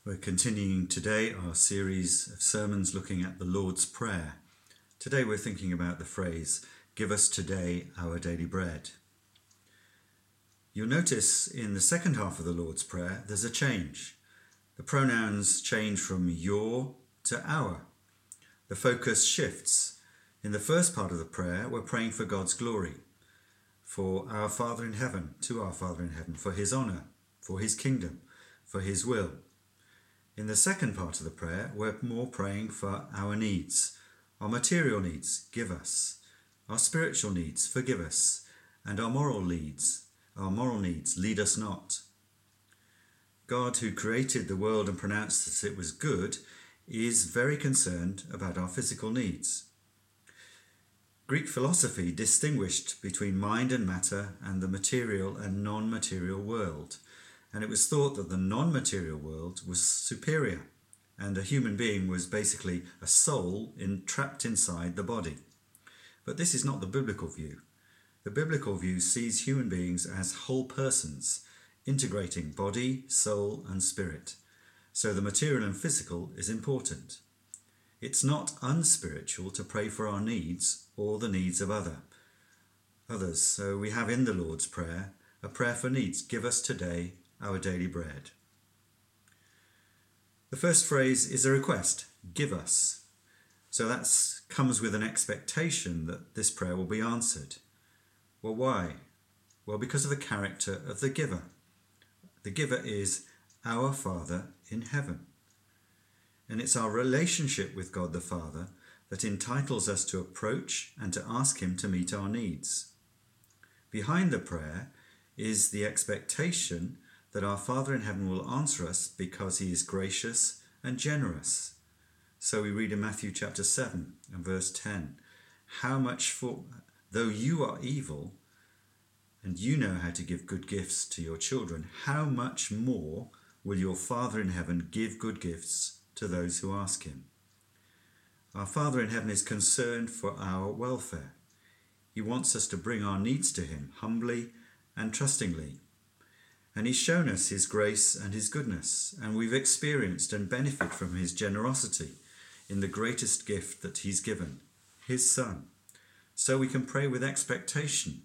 We're continuing today our series of sermons looking at the Lord's Prayer. Today we're thinking about the phrase, "Give us today our daily bread." You'll notice in the second half of the Lord's Prayer there's a change. The pronouns change from your to our. The focus shifts. In the first part of the prayer we're praying for God's glory, for our Father in heaven, to our Father in heaven, for his honour, for his kingdom, for his will. In the second part of the prayer, we're more praying for our needs, our material needs, give us, our spiritual needs, forgive us, and our moral needs, lead us not. God, who created the world and pronounced that it was good, is very concerned about our physical needs. Greek philosophy distinguished between mind and matter and the material and non-material world. And it was thought that the non-material world was superior and a human being was basically a soul trapped inside the body. But this is not the biblical view. The biblical view sees human beings as whole persons, integrating body, soul and spirit. So the material and physical is important. It's not unspiritual to pray for our needs or the needs of others. So we have in the Lord's Prayer a prayer for needs. Give us today our daily bread. The first phrase is a request, give us. So that comes with an expectation that this prayer will be answered. Well, why? Well, because of the character of the giver. The giver is our Father in heaven. And it's our relationship with God the Father that entitles us to approach and to ask him to meet our needs. Behind the prayer is the expectation that our Father in heaven will answer us because he is gracious and generous. So we read in Matthew chapter 7 and verse 10, though you are evil and you know how to give good gifts to your children, how much more will your Father in heaven give good gifts to those who ask him? Our Father in heaven is concerned for our welfare. He wants us to bring our needs to him humbly and trustingly. And he's shown us his grace and his goodness, and we've experienced and benefited from his generosity in the greatest gift that he's given, his Son. So we can pray with expectation,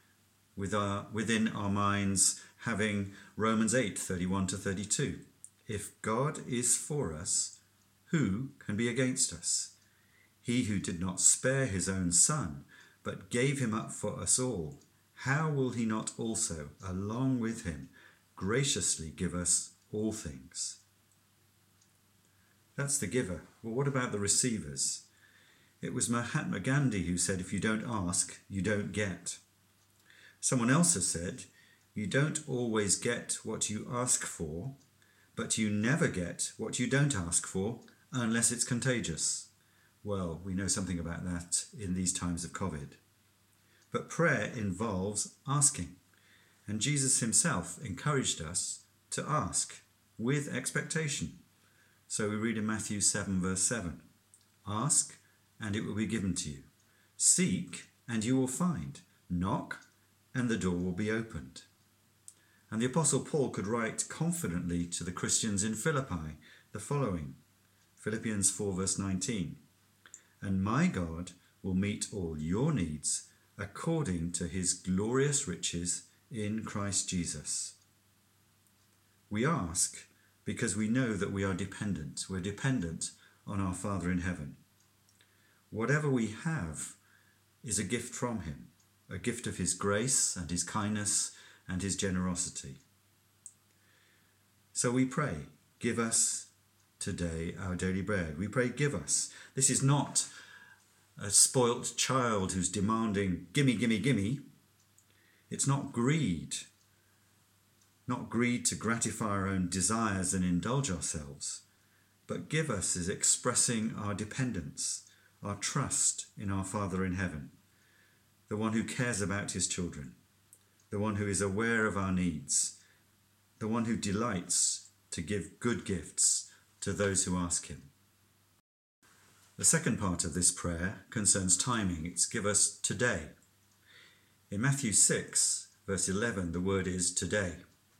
within our minds having Romans 8:31-32. If God is for us, who can be against us? He who did not spare his own Son, but gave him up for us all, how will he not also, along with him, graciously give us all things? That's the giver. Well, what about the receivers? It was Mahatma Gandhi who said, if you don't ask, you don't get. Someone else has said, you don't always get what you ask for, but you never get what you don't ask for unless it's contagious. Well, we know something about that in these times of COVID. But prayer involves asking. And Jesus himself encouraged us to ask with expectation. So we read in Matthew 7 verse 7, ask and it will be given to you. Seek and you will find. Knock and the door will be opened. And the Apostle Paul could write confidently to the Christians in Philippi the following, Philippians 4 verse 19, and my God will meet all your needs according to his glorious riches in Christ Jesus. We ask because we know that we are dependent. We're dependent on our Father in heaven. Whatever we have is a gift from him, a gift of his grace and his kindness and his generosity. So we pray, give us today our daily bread. We pray, give us. This is not a spoilt child who's demanding, gimme, gimme, gimme. It's not greed to gratify our own desires and indulge ourselves, but give us is expressing our dependence, our trust in our Father in heaven, the one who cares about his children, the one who is aware of our needs, the one who delights to give good gifts to those who ask him. The second part of this prayer concerns timing. It's give us today. In Matthew 6, verse 11, the word is today.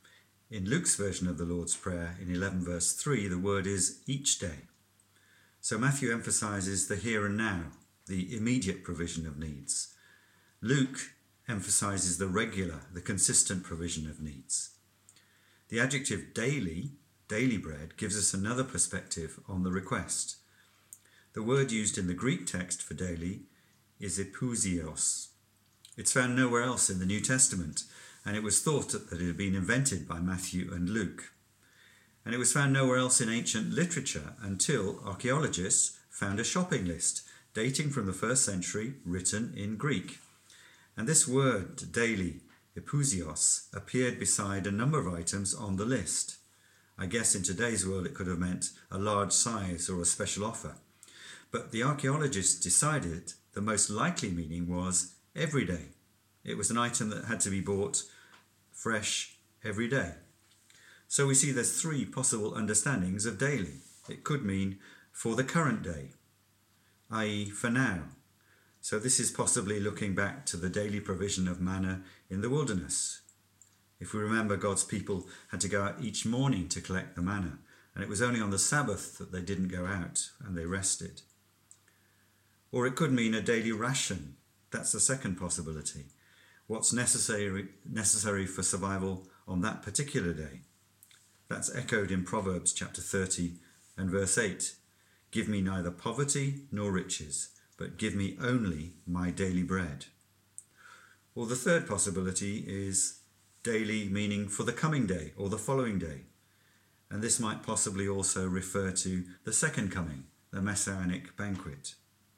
In Luke's version of the Lord's Prayer, in 11 verse 3, the word is each day. So Matthew emphasises the here and now, the immediate provision of needs. Luke emphasises the regular, the consistent provision of needs. The adjective daily, daily bread, gives us another perspective on the request. The word used in the Greek text for daily is epousios. It's found nowhere else in the New Testament, and it was thought that it had been invented by Matthew and Luke. And it was found nowhere else in ancient literature until archaeologists found a shopping list dating from the 1st century written in Greek. And this word, daily, epousios, appeared beside a number of items on the list. I guess in today's world it could have meant a large size or a special offer. But the archaeologists decided the most likely meaning was every day. It was an item that had to be bought fresh every day. So we see there's three possible understandings of daily. It could mean for the current day, i.e. for now. So this is possibly looking back to the daily provision of manna in the wilderness. If we remember, God's people had to go out each morning to collect the manna, and it was only on the Sabbath that they didn't go out and they rested. Or it could mean a daily ration. That's the second possibility. What's necessary for survival on that particular day. That's echoed in Proverbs chapter 30 and verse 8. Give me neither poverty nor riches, but give me only my daily bread. Or the third possibility is daily meaning for the coming day or the following day. And this might possibly also refer to the second coming, the Messianic banquet.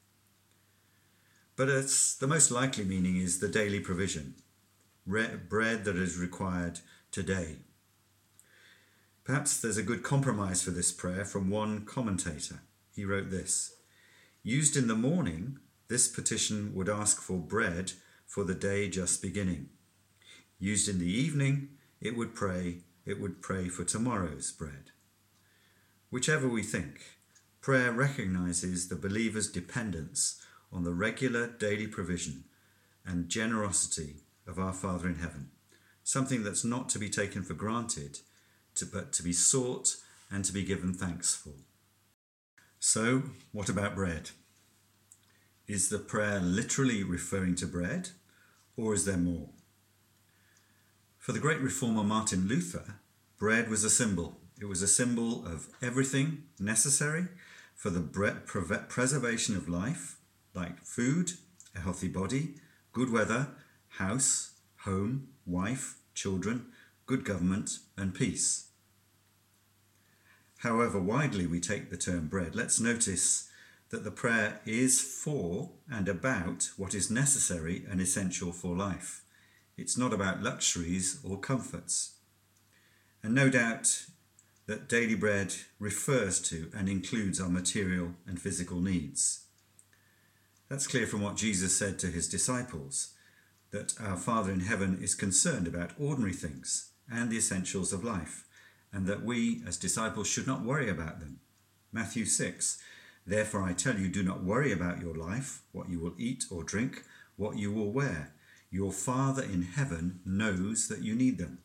But the most likely meaning is the daily provision, bread that is required today. Perhaps there's a good compromise for this prayer from one commentator. He wrote this: used in the morning, this petition would ask for bread for the day just beginning. Used in the evening, it would pray for tomorrow's bread. Whichever we think, prayer recognizes the believer's dependence on the regular daily provision and generosity of our Father in heaven, something that's not to be taken for granted, but to be sought and to be given thanks for. So, what about bread? Is the prayer literally referring to bread, or is there more? For the great reformer Martin Luther, bread was a symbol. It was a symbol of everything necessary for the preservation of life, like food, a healthy body, good weather, house, home, wife, children, good government, and peace. However widely we take the term bread, let's notice that the prayer is for and about what is necessary and essential for life. It's not about luxuries or comforts. And no doubt that daily bread refers to and includes our material and physical needs. That's clear from what Jesus said to his disciples, that our Father in heaven is concerned about ordinary things and the essentials of life, and that we as disciples should not worry about them. Matthew 6, therefore I tell you, do not worry about your life, what you will eat or drink, what you will wear. Your Father in heaven knows that you need them.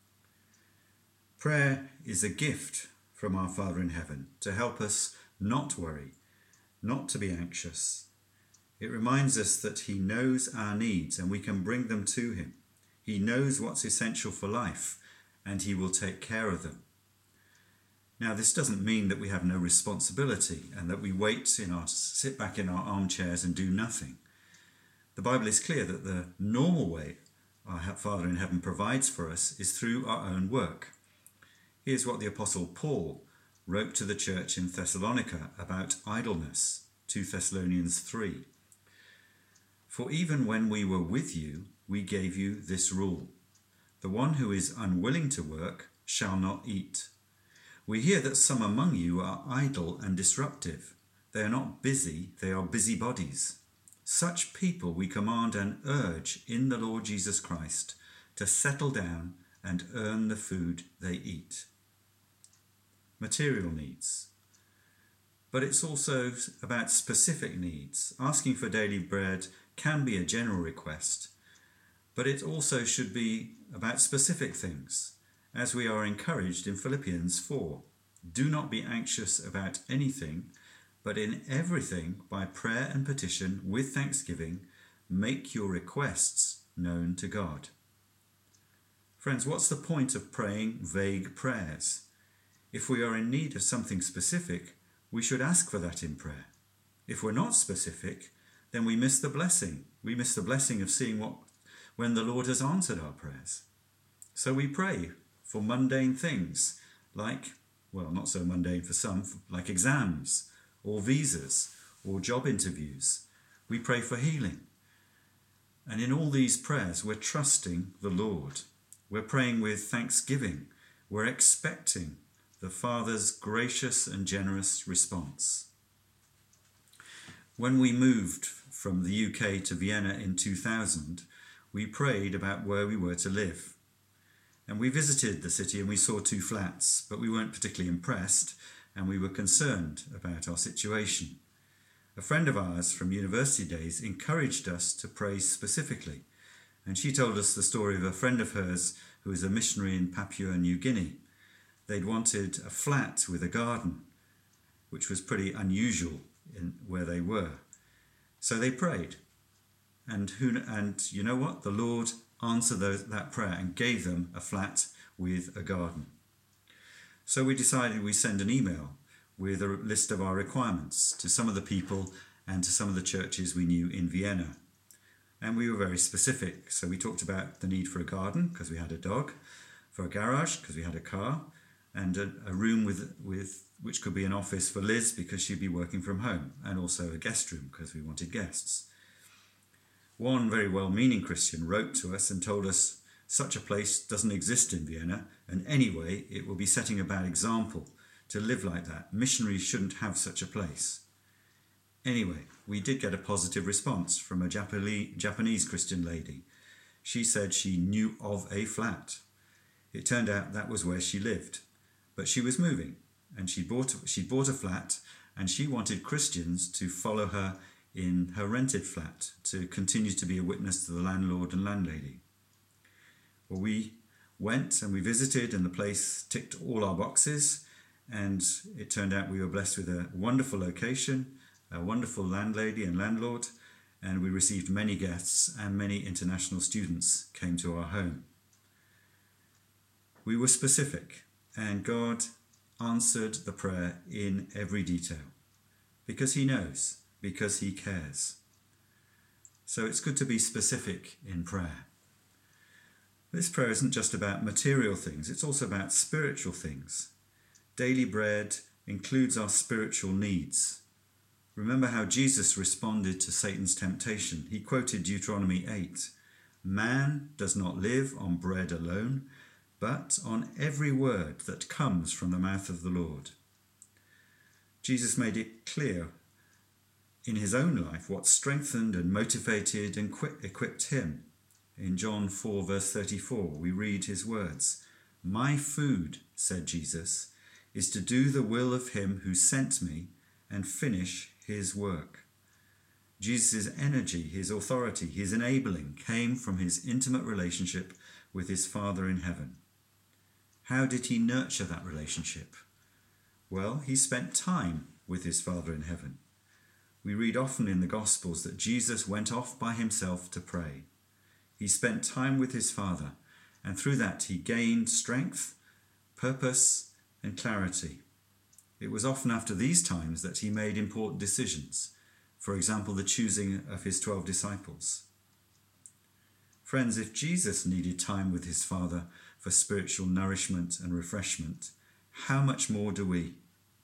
Prayer is a gift from our Father in heaven to help us not worry, not to be anxious. It reminds us that he knows our needs and we can bring them to him. He knows what's essential for life and he will take care of them. Now, this doesn't mean that we have no responsibility and that we sit back in our armchairs and do nothing. The Bible is clear that the normal way our Father in heaven provides for us is through our own work. Here's what the Apostle Paul wrote to the church in Thessalonica about idleness, 2 Thessalonians 3. For even when we were with you, we gave you this rule: the one who is unwilling to work shall not eat. We hear that some among you are idle and disruptive. They are not busy, they are busybodies. Such people we command and urge in the Lord Jesus Christ to settle down and earn the food they eat. Material needs. But it's also about specific needs. Asking for daily bread can be a general request, but it also should be about specific things. as we are encouraged in Philippians 4. Do not be anxious about anything, but in everything, by prayer and petition, with thanksgiving, make your requests known to God. Friends, what's the point of praying vague prayers? If we are in need of something specific, we should ask for that in prayer. If we're not specific, then we miss the blessing. We miss the blessing of seeing when the Lord has answered our prayers. So we pray for mundane things like, well, not so mundane for some, like exams or visas or job interviews. We pray for healing. And in all these prayers, we're trusting the Lord. We're praying with thanksgiving. We're expecting the Father's gracious and generous response. When we moved from the UK to Vienna in 2000, we prayed about where we were to live. And we visited the city and we saw 2 flats, but we weren't particularly impressed and we were concerned about our situation. A friend of ours from university days encouraged us to pray specifically, and she told us the story of a friend of hers who was a missionary in Papua New Guinea. They'd wanted a flat with a garden, which was pretty unusual in where they were. So they prayed. And you know what? The Lord answered that prayer and gave them a flat with a garden. So we decided we'd send an email with a list of our requirements to some of the people and to some of the churches we knew in Vienna. And we were very specific. So we talked about the need for a garden because we had a dog, for a garage because we had a car, and a room with which could be an office for Liz because she'd be working from home, and also a guest room because we wanted guests. One very well-meaning Christian wrote to us and told us such a place doesn't exist in Vienna, and anyway it will be setting a bad example to live like that. Missionaries shouldn't have such a place. Anyway, we did get a positive response from a Japanese Christian lady. She said she knew of a flat. It turned out that was where she lived, but she was moving, and she bought a flat, and she wanted Christians to follow her in her rented flat to continue to be a witness to the landlord and landlady. Well, we went and we visited, and the place ticked all our boxes, and it turned out we were blessed with a wonderful location, a wonderful landlady and landlord, and we received many guests, and many international students came to our home. We were specific, and God answered the prayer in every detail, because he knows, because he cares. So it's good to be specific in prayer. This prayer isn't just about material things, it's also about spiritual things. Daily bread includes our spiritual needs. Remember how Jesus responded to Satan's temptation. He quoted Deuteronomy 8. Man does not live on bread alone, but on every word that comes from the mouth of the Lord. Jesus made it clear in his own life what strengthened and motivated and equipped him. In John 4 verse 34 we read his words, "My food," said Jesus, "is to do the will of him who sent me and finish his work." Jesus' energy, his authority, his enabling came from his intimate relationship with his Father in heaven. How did he nurture that relationship? Well, he spent time with his Father in heaven. We read often in the Gospels that Jesus went off by himself to pray. He spent time with his Father, and through that he gained strength, purpose, and clarity. It was often after these times that he made important decisions, for example, the choosing of his 12 disciples. Friends, if Jesus needed time with his Father for spiritual nourishment and refreshment, how much more do we?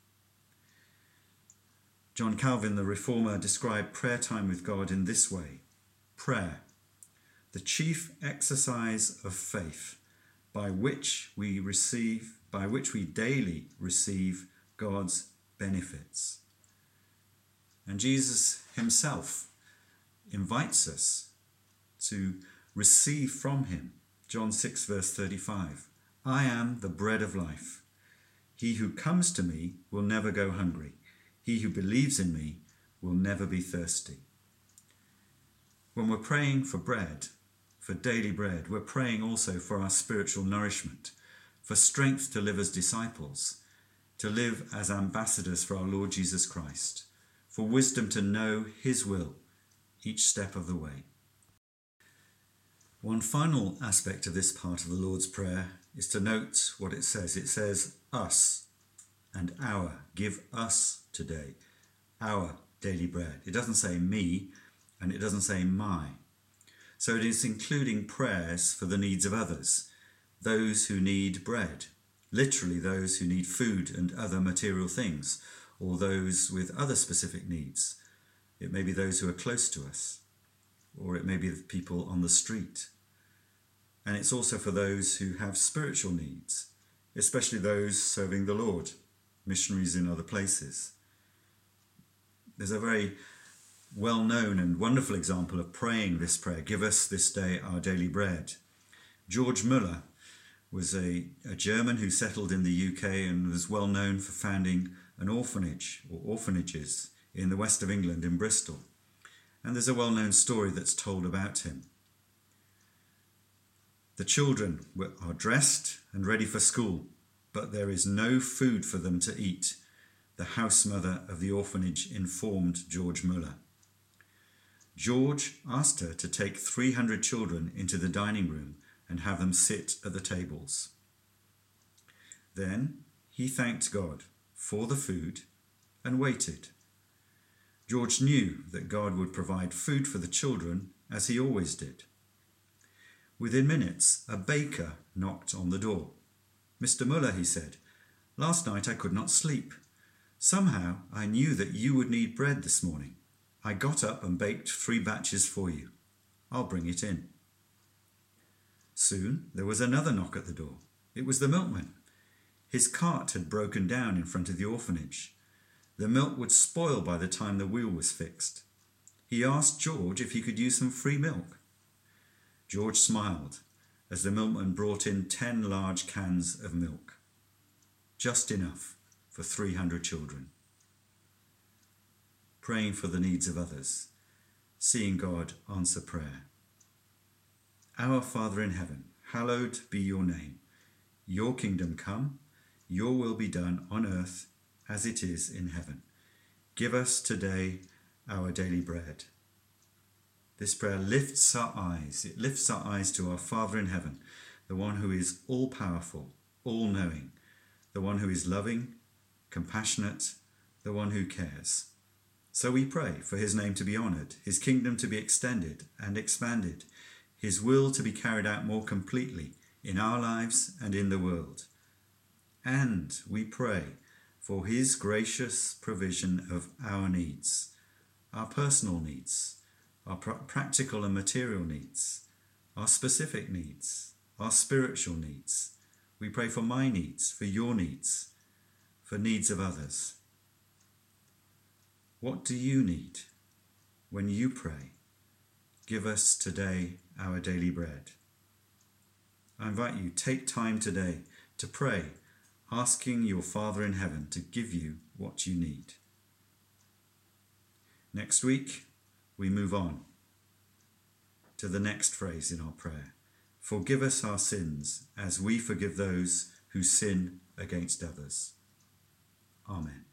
John Calvin, the Reformer, described prayer time with God in this way: prayer, the chief exercise of faith, by which we daily receive God's benefits. And Jesus himself invites us to receive from him. John 6 verse 35, "I am the bread of life. He who comes to me will never go hungry. He who believes in me will never be thirsty." When we're praying for bread, for daily bread, we're praying also for our spiritual nourishment, for strength to live as disciples, to live as ambassadors for our Lord Jesus Christ, for wisdom to know his will each step of the way. One final aspect of this part of the Lord's Prayer is to note what it says. It says, us and our. Give us today our daily bread. It doesn't say me, and it doesn't say my. So it is including prayers for the needs of others, those who need bread, literally those who need food and other material things, or those with other specific needs. It may be those who are close to us, or it may be the people on the street. And it's also for those who have spiritual needs, especially those serving the Lord, missionaries in other places. There's a very well-known and wonderful example of praying this prayer, give us this day our daily bread. George Muller was a German who settled in the UK and was well known for founding an orphanage or orphanages in the west of England in Bristol. And there's a well-known story that's told about him. The children are dressed and ready for school, but there is no food for them to eat, the house mother of the orphanage informed George Muller. George asked her to take 300 children into the dining room and have them sit at the tables. Then he thanked God for the food and waited. George knew that God would provide food for the children as he always did. Within minutes, a baker knocked on the door. Mr. Muller, he said, last night I could not sleep. Somehow I knew that you would need bread this morning. I got up and baked 3 batches for you. I'll bring it in. Soon there was another knock at the door. It was the milkman. His cart had broken down in front of the orphanage. The milk would spoil by the time the wheel was fixed. He asked George if he could use some free milk. George smiled as the milkman brought in 10 large cans of milk. Just enough for 300 children. Praying for the needs of others, seeing God answer prayer. Our Father in heaven, hallowed be your name. Your kingdom come, your will be done on earth as it is in heaven. Give us today our daily bread. This prayer lifts our eyes. It lifts our eyes to our Father in heaven, the one who is all-powerful, all-knowing, the one who is loving, compassionate, the one who cares. So we pray for his name to be honoured, his kingdom to be extended and expanded, his will to be carried out more completely in our lives and in the world. And we pray for his gracious provision of our needs, our personal needs, our practical and material needs, our specific needs, our spiritual needs. We pray for my needs, for your needs, for needs of others. What do you need when you pray? Give us today our daily bread. I invite you, take time today to pray, asking your Father in heaven to give you what you need. Next week, we move on to the next phrase in our prayer. Forgive us our sins as we forgive those who sin against others. Amen.